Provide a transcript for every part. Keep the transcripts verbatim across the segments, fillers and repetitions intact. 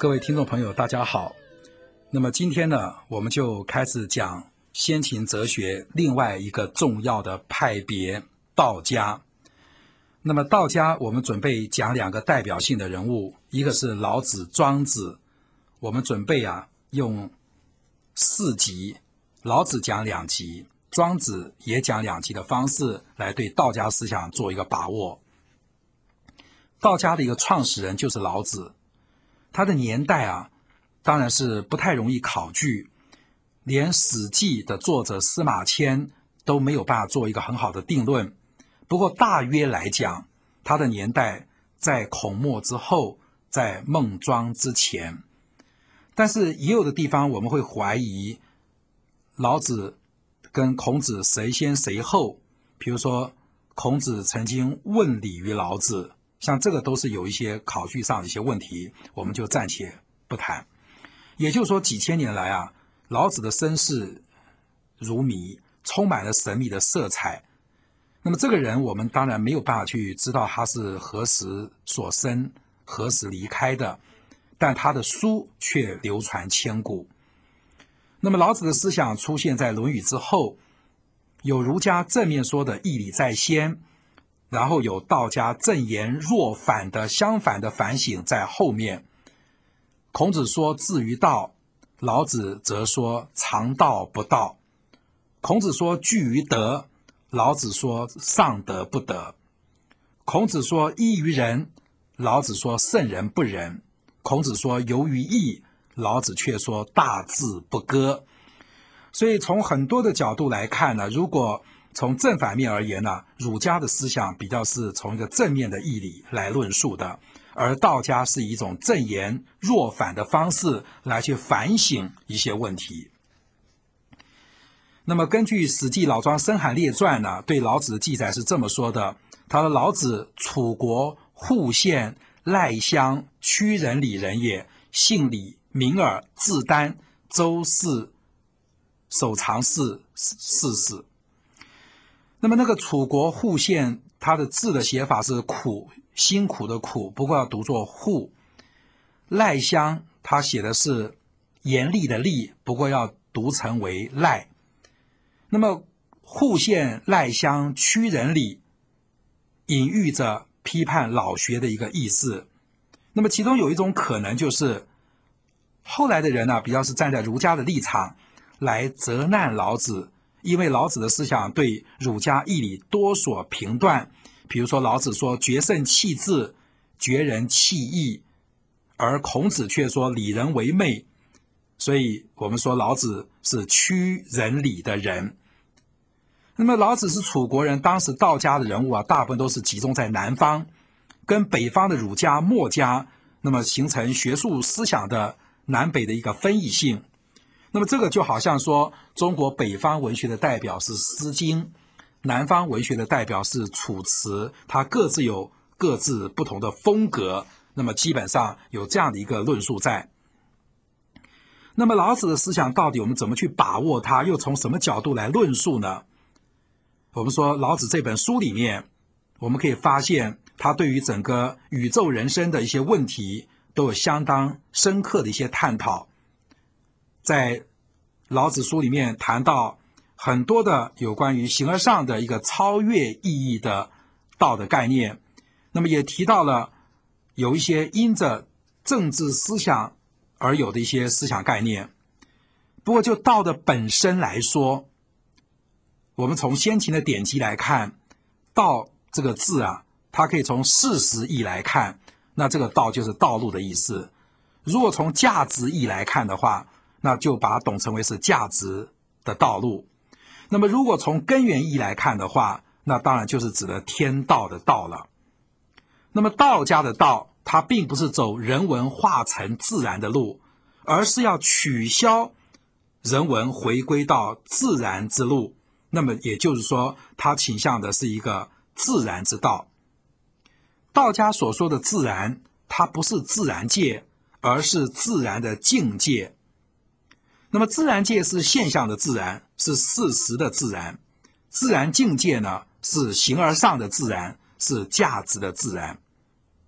各位听众朋友大家好，那么今天呢，我们就开始讲先秦哲学另外一个重要的派别道家。那么道家我们准备讲两个代表性的人物，一个是老子、庄子，我们准备啊用四集，老子讲两集，庄子也讲两集的方式来对道家思想做一个把握。道家的一个创始人就是老子，他的年代啊当然是不太容易考据，连《史记》的作者司马迁都没有办法做一个很好的定论。不过大约来讲，他的年代在孔墨之后，在孟庄之前。但是也有的地方我们会怀疑老子跟孔子谁先谁后，比如说孔子曾经问礼于老子，像这个都是有一些考据上的一些问题，我们就暂且不谈。也就是说几千年来啊，老子的身世如谜，充满了神秘的色彩。那么这个人我们当然没有办法去知道他是何时所生，何时离开的，但他的书却流传千古。那么老子的思想出现在《论语》之后，有儒家正面说的义理在先，然后有道家正言若反的相反的反省在后面。孔子说至于道，老子则说常道不道。孔子说据于德，老子说上德不德。孔子说依于仁，老子说圣人不仁。孔子说游于义，老子却说大智不割。所以从很多的角度来看呢，如果从正反面而言呢，儒家的思想比较是从一个正面的义理来论述的，而道家是以一种正言若反的方式来去反省一些问题。那么根据《史记·老庄申韩列传》呢，对老子的记载是这么说的，他说老子楚国户县赖乡曲仁里人也，姓李，名耳，字丹，周氏守常氏世氏。那么那个楚国户县，它的字的写法是苦，辛苦的苦，不过要读作户。赖乡它写的是严厉的厉，不过要读成为赖。那么户县赖乡曲仁里，隐喻着批判老学的一个意思。那么其中有一种可能就是后来的人呢、啊，比较是站在儒家的立场来责难老子，因为老子的思想对儒家义理多所评断。比如说老子说决胜弃智，决人弃义，而孔子却说礼仁为媚，所以我们说老子是曲仁里的人。那么老子是楚国人，当时道家的人物啊，大部分都是集中在南方，跟北方的儒家、墨家，那么形成学术思想的南北的一个分异性。那么这个就好像说中国北方文学的代表是《诗经》，南方文学的代表是《楚辞》，它各自有各自不同的风格，那么基本上有这样的一个论述在。那么老子的思想到底我们怎么去把握它，又从什么角度来论述呢？我们说老子这本书里面，我们可以发现他对于整个宇宙人生的一些问题都有相当深刻的一些探讨。在老子书里面谈到很多的有关于形而上的一个超越意义的道的概念，那么也提到了有一些因着政治思想而有的一些思想概念。不过就道的本身来说，我们从先秦的典籍来看，道这个字啊，它可以从事实义来看，那这个道就是道路的意思。如果从价值义来看的话，那就把它懂成为是价值的道路。那么如果从根源义来看的话，那当然就是指的天道的道了。那么道家的道，它并不是走人文化成自然的路，而是要取消人文回归到自然之路。那么也就是说，它倾向的是一个自然之道。道家所说的自然，它不是自然界，而是自然的境界。那么自然界是现象的自然，是事实的自然；自然境界呢，是形而上的自然，是价值的自然。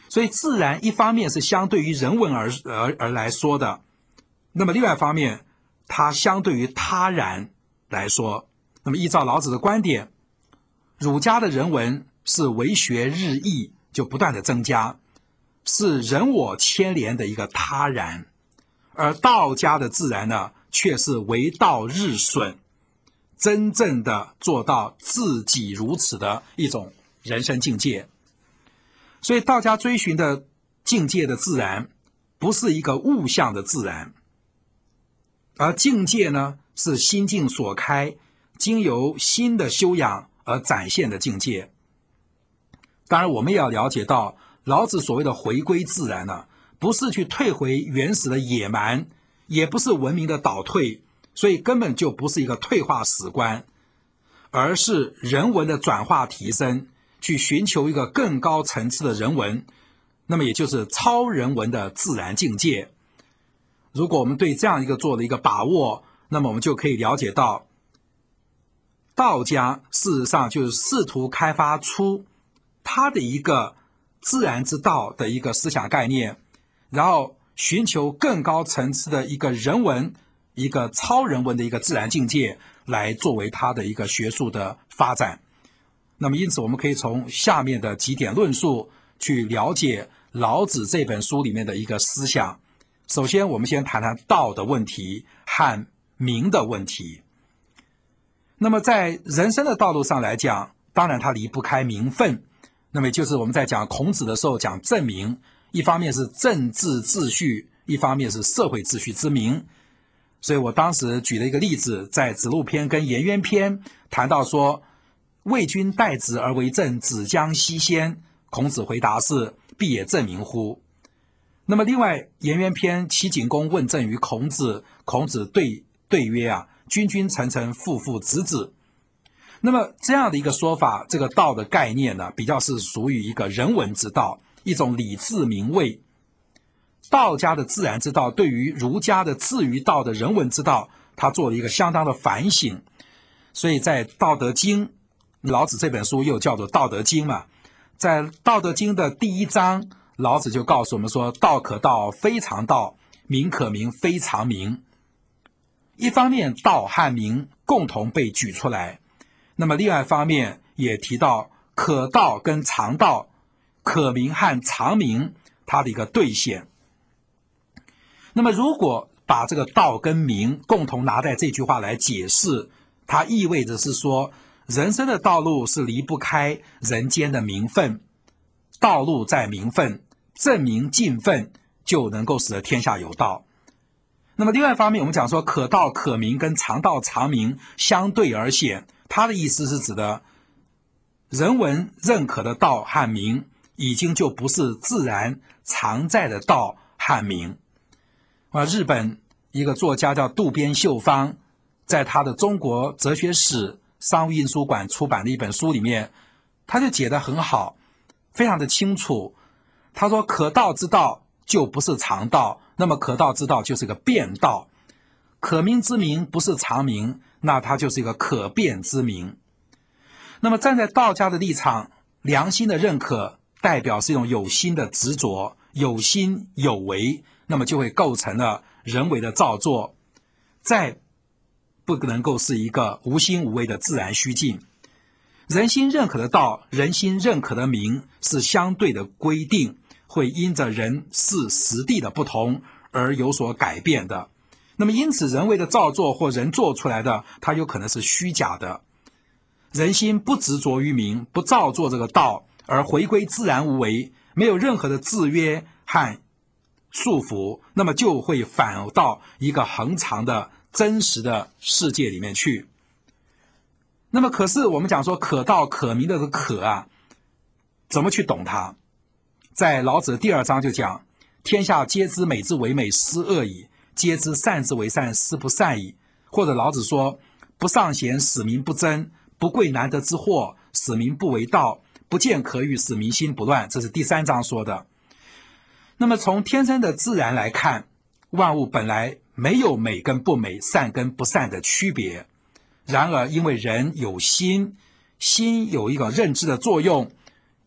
所以自然一方面是相对于人文而而而来说的，那么另外一方面它相对于他然来说，那么依照老子的观点，儒家的人文是为学日益，就不断的增加，是人我牵连的一个他然，而道家的自然呢，却是为道日损，真正的做到自己如此的一种人生境界。所以道家追寻的境界的自然，不是一个物象的自然，而境界呢，是心境所开，经由心的修养而展现的境界。当然我们也要了解到，老子所谓的回归自然呢，不是去退回原始的野蛮，也不是文明的倒退，所以根本就不是一个退化史观，而是人文的转化提升，去寻求一个更高层次的人文，那么也就是超人文的自然境界。如果我们对这样一个做的一个把握，那么我们就可以了解到，道家事实上就是试图开发出它的一个自然之道的一个思想概念，然后寻求更高层次的一个人文，一个超人文的一个自然境界，来作为它的一个学术的发展。那么因此我们可以从下面的几点论述去了解老子这本书里面的一个思想。首先我们先谈谈道的问题和名的问题。那么在人生的道路上来讲，当然它离不开名分，那么也就是我们在讲孔子的时候讲正名，一方面是政治秩序，一方面是社会秩序之名。所以我当时举了一个例子，在子路篇跟颜渊篇谈到说，为君待子而为政，子将西先，孔子回答是，必也正名乎。那么另外颜渊篇齐景公问政于孔子，孔子对对曰啊，君君臣臣父父子子。那么这样的一个说法，这个道的概念呢，比较是属于一个人文之道，一种礼智明位。道家的自然之道对于儒家的至于道的人文之道，他做了一个相当的反省。所以在道德经，老子这本书又叫做道德经嘛，在道德经的第一章，老子就告诉我们说，道可道非常道，名可名非常名。一方面道和名共同被举出来，那么另外一方面也提到可道跟常道，可名和常名它的一个兑现。那么如果把这个道跟名共同拿在这句话来解释，它意味着是说，人生的道路是离不开人间的名分，道路在名分，正名尽分，就能够使得天下有道。那么另外一方面，我们讲说可道可名跟常道常名相对而显，它的意思是指的人文认可的道和名，已经就不是自然常在的道和名。啊，日本一个作家叫渡边秀方，在他的中国哲学史商务印书馆出版的一本书里面，他就解得很好，非常的清楚。他说可道之道就不是常道，那么可道之道就是个变道，可名之名不是常名，那它就是一个可变之名。那么站在道家的立场，良心的认可代表是一种有心的执着，有心有为，那么就会构成了人为的造作，再不能够是一个无心无为的自然虚境。人心认可的道，人心认可的名是相对的规定，会因着人事时地的不同而有所改变的。那么因此人为的造作或人做出来的，它有可能是虚假的。人心不执着于名，不造作这个道，而回归自然无为，没有任何的制约和束缚，那么就会反到一个恒常的真实的世界里面去。那么可是我们讲说可道可名的这个可啊，怎么去懂它？在老子第二章就讲，天下皆知美之为美，斯恶已；皆知善之为善，斯不善已。或者老子说，不尚贤，使民不争；不贵难得之货，使民不为盗；不见可欲，使民心不乱。这是第三章说的。那么从天生的自然来看，万物本来没有美跟不美，善跟不善的区别。然而因为人有心，心有一个认知的作用，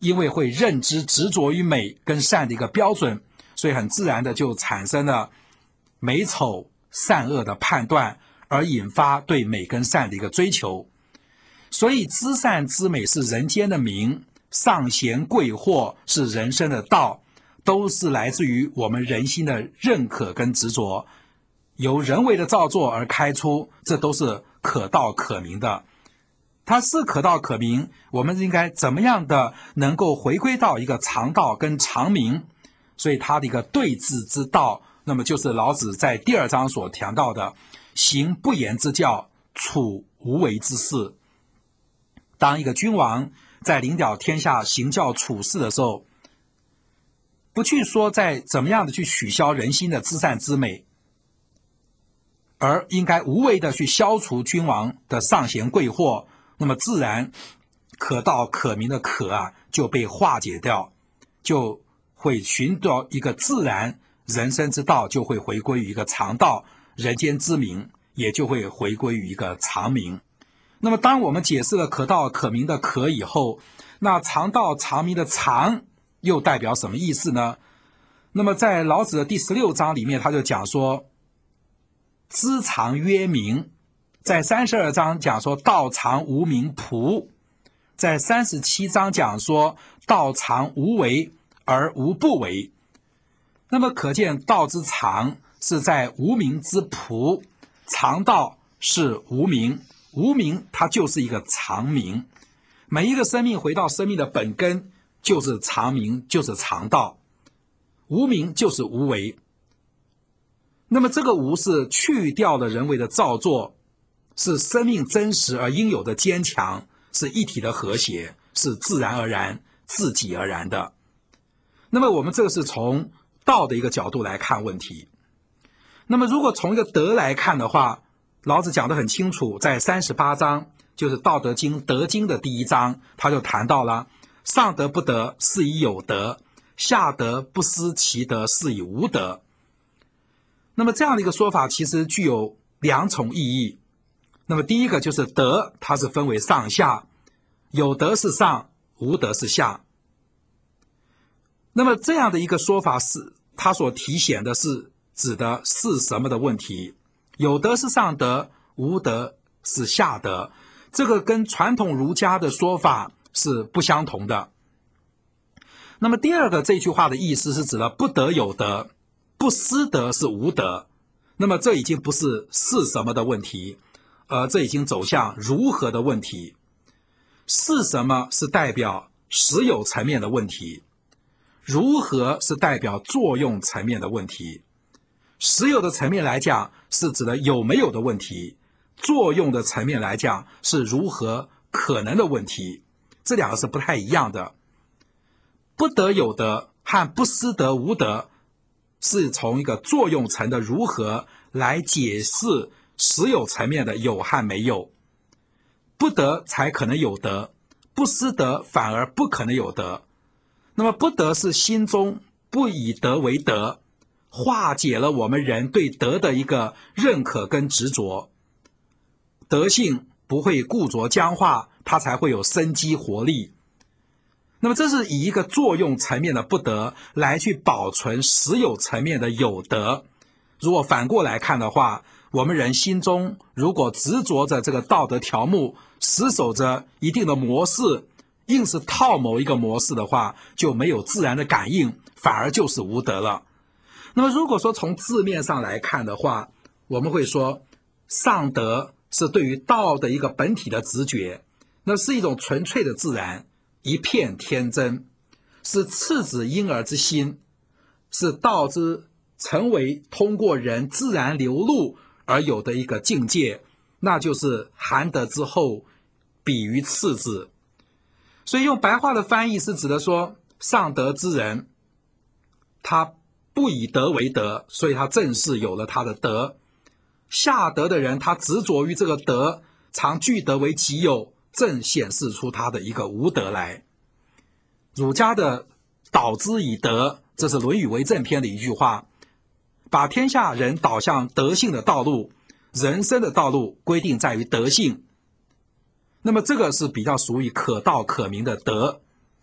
因为会认知执着于美跟善的一个标准，所以很自然的就产生了美丑善恶的判断，而引发对美跟善的一个追求。所以知善知美是人间的名，上贤贵货是人生的道，都是来自于我们人心的认可跟执着，由人为的造作而开出，这都是可道可明的。它是可道可明，我们应该怎么样的能够回归到一个常道跟常明，所以它的一个对治之道，那么就是老子在第二章所谈到的行不言之教，处无为之事。当一个君王在领导天下行教处事的时候，不去说在怎么样的去取消人心的知善知美，而应该无为的去消除君王的上贤贵货，那么自然可道可明的可啊就被化解掉，就会寻到一个自然，人生之道就会回归于一个常道，人间之明也就会回归于一个常明。那么当我们解释了可道可明的可以后，那常道常明的常又代表什么意思呢？那么在老子的第十六章里面，他就讲说知常曰明，在三十二章讲说道常无名仆，在三十七章讲说道常无为而无不为。那么可见道之常是在无名之仆，常道是无名，无名它就是一个常名。每一个生命回到生命的本根就是常名，就是常道，无名就是无为。那么这个无是去掉了人为的造作，是生命真实而应有的坚强，是一体的和谐，是自然而然自己而然的。那么我们这个是从道的一个角度来看问题。那么如果从一个德来看的话，老子讲得很清楚，在三十八章就是道德经德经的第一章，他就谈到了上德不德，是以有德；下德不思其德，是以无德。那么这样的一个说法其实具有两重意义。那么第一个就是德，它是分为上下，有德是上，无德是下。那么这样的一个说法是它所体现的是指的是什么的问题？有德是上德，无德是下德，这个跟传统儒家的说法是不相同的。那么第二个这句话的意思是指的不德有德，不失德是无德。那么这已经不是是什么的问题，而这已经走向如何的问题。是什么是代表实有层面的问题，如何是代表作用层面的问题。实有的层面来讲是指的有没有的问题，作用的层面来讲是如何可能的问题，这两个是不太一样的。不德有德和不失德无德是从一个作用层的如何来解释实有层面的有和没有。不德才可能有德，不失德反而不可能有德。那么不德是心中不以德为德，化解了我们人对德的一个认可跟执着，德性不会固着僵化，它才会有生机活力。那么这是以一个作用层面的不德来去保存实有层面的有德。如果反过来看的话，我们人心中如果执着着这个道德条目，死守着一定的模式，硬是套某一个模式的话，就没有自然的感应，反而就是无德了。那么如果说从字面上来看的话，我们会说上德是对于道的一个本体的直觉，那是一种纯粹的自然，一片天真，是赤子婴儿之心，是道之成为通过人自然流露而有的一个境界，那就是含德之后比于赤子。所以用白话的翻译是指的说，上德之人他不以德为德，所以他正是有了他的德。下德的人他执着于这个德，常据德为己有，正显示出他的一个无德来。儒家的导之以德，这是《论语为政篇》的一句话，把天下人导向德性的道路，人生的道路规定在于德性。那么这个是比较属于可道可明的德。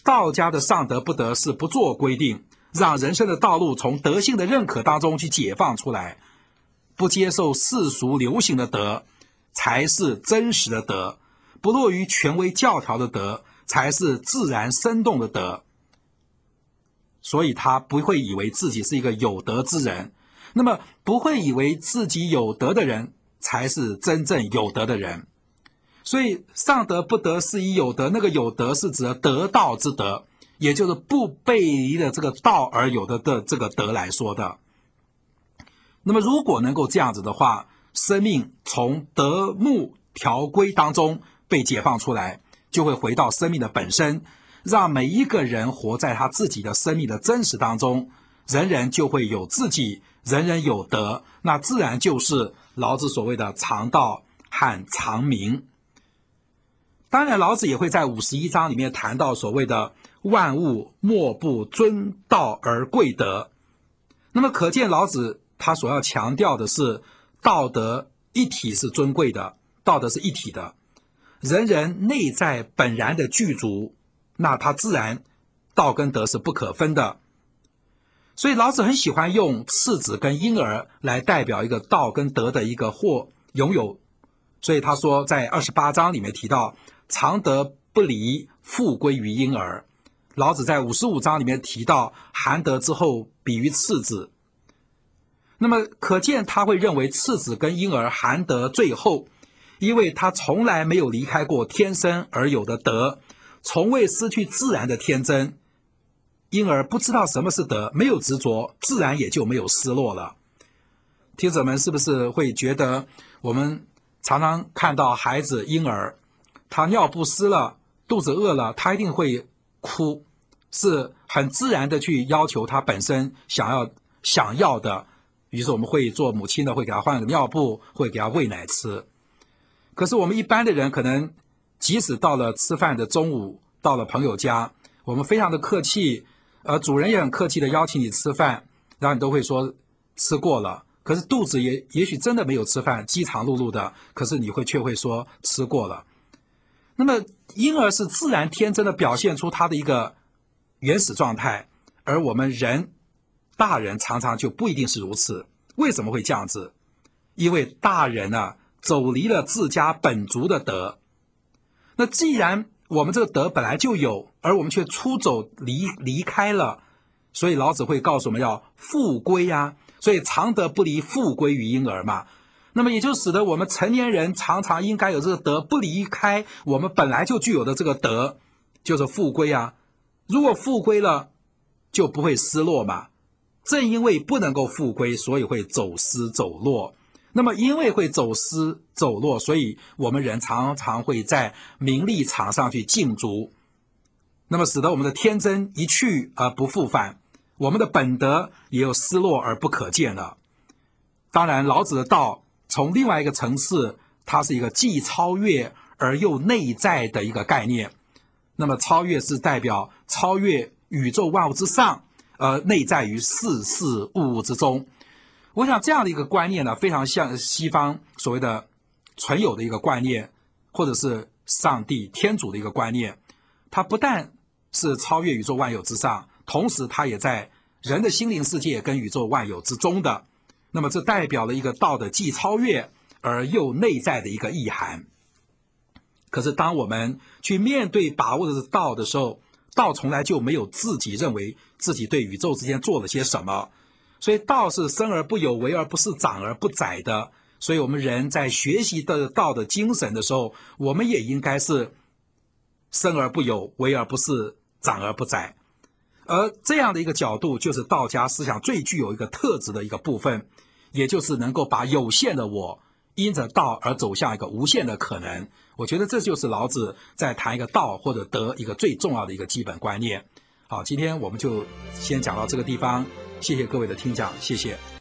道家的上德不德是不做规定，让人生的道路从德性的认可当中去解放出来，不接受世俗流行的德才是真实的德，不落于权威教条的德才是自然生动的德。所以他不会以为自己是一个有德之人，那么不会以为自己有德的人才是真正有德的人。所以上德不德是以有德，那个有德是指得道之德，也就是不背离的这个道而有的的这个德来说的。那么如果能够这样子的话，生命从德目条规当中被解放出来，就会回到生命的本身，让每一个人活在他自己的生命的真实当中，人人就会有自己，人人有德，那自然就是老子所谓的常道和常名。当然老子也会在五十一章里面谈到所谓的万物莫不尊道而贵德。那么可见老子他所要强调的是道德一体是尊贵的，道德是一体的，人人内在本然的具足，那他自然道跟德是不可分的。所以老子很喜欢用赤子跟婴儿来代表一个道跟德的一个或拥有。所以他说在二十八章里面提到常德不离，复归于婴儿。老子在五十五章里面提到含德之后比于赤子。那么可见他会认为赤子跟婴儿含德最后，因为他从来没有离开过天生而有的德，从未失去自然的天真。婴儿不知道什么是德，没有执着，自然也就没有失落了。听者们是不是会觉得我们常常看到孩子婴儿他尿不湿了，肚子饿了，他一定会哭，是很自然的去要求他本身想要想要的。于是我们会做母亲的会给他换个尿布，会给他喂奶吃。可是我们一般的人可能即使到了吃饭的中午，到了朋友家，我们非常的客气，呃，主人也很客气的邀请你吃饭，然后你都会说吃过了。可是肚子也也许真的没有吃饭，饥肠辘辘的，可是你会却会说吃过了。那么婴儿是自然天真的表现出他的一个原始状态，而我们人大人常常就不一定是如此。为什么会这样子？因为大人啊走离了自家本族的德。那既然我们这个德本来就有，而我们却出走离离开了，所以老子会告诉我们要复归啊，所以常德不离，复归于婴儿嘛。那么也就使得我们成年人常常应该有这个德，不离开我们本来就具有的这个德，就是复归啊。如果复归了，就不会失落嘛。正因为不能够复归，所以会走失走落。那么因为会走失走落，所以我们人常常会在名利场上去竞逐，那么使得我们的天真一去而不复返，我们的本德也有失落而不可见了。当然老子的道从另外一个层次，它是一个既超越而又内在的一个概念。那么超越是代表超越宇宙万物之上，而内在于世事物物之中。我想这样的一个观念呢，非常像西方所谓的存有的一个观念，或者是上帝天主的一个观念。它不但是超越宇宙万有之上，同时它也在人的心灵世界跟宇宙万有之中的。那么这代表了一个道的既超越而又内在的一个意涵。可是当我们去面对把握的是道的时候，道从来就没有自己认为自己对宇宙之间做了些什么。所以道是生而不有，为而不恃，长而不宰的。所以我们人在学习的道的精神的时候，我们也应该是生而不有，为而不恃，长而不宰。而这样的一个角度，就是道家思想最具有一个特质的一个部分，也就是能够把有限的我因着道而走向一个无限的可能。我觉得这就是老子在谈一个道或者德一个最重要的一个基本观念。好，今天我们就先讲到这个地方，谢谢各位的听讲，谢谢。